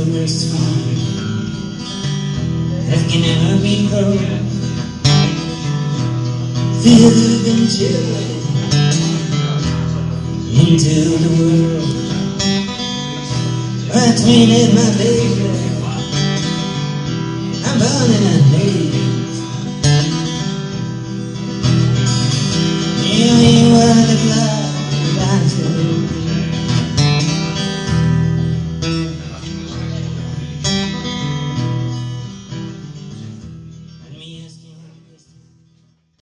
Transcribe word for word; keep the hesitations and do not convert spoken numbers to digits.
summer sweet that can never be cold. Feel the joy into the world. I dreamed my baby